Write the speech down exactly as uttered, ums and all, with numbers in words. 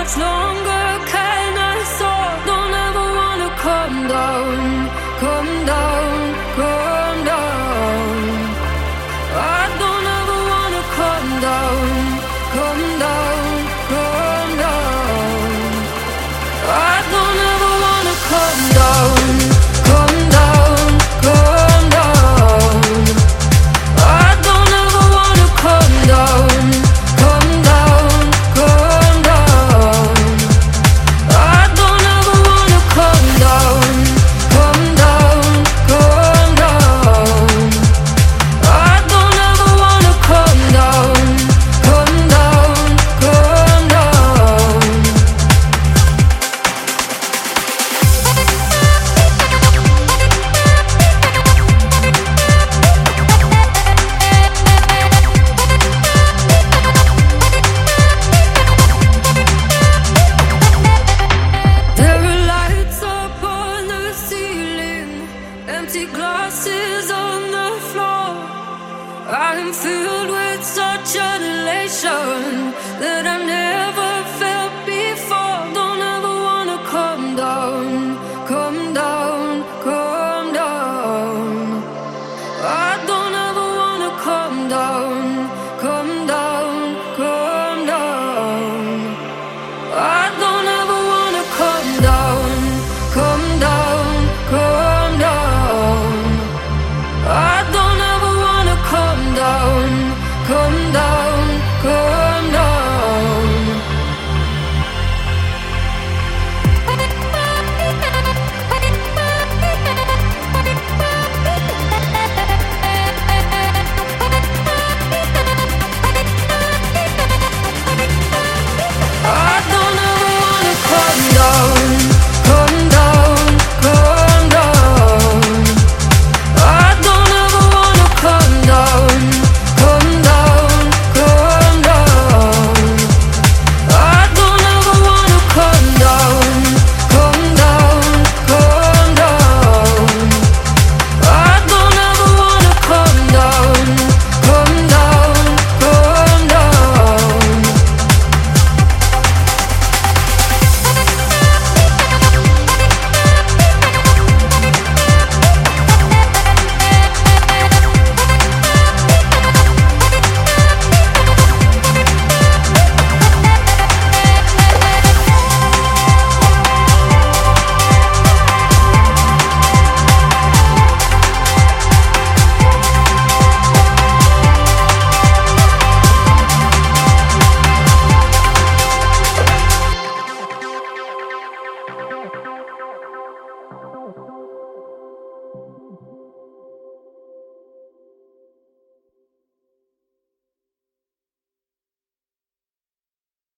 longer can I soar? Don't ever wanna come down, come down, come down. I don't ever wanna come down, come down, come down. I don't ever wanna come down, come down, come down. I don't ever wanna come down, come down, come down. I don't ever wanna come down, come down, come down. I don't ever wanna come down, come down, come down. There are lights up on the ceiling, empty glasses on the floor. I am filled with such an elation that I've never felt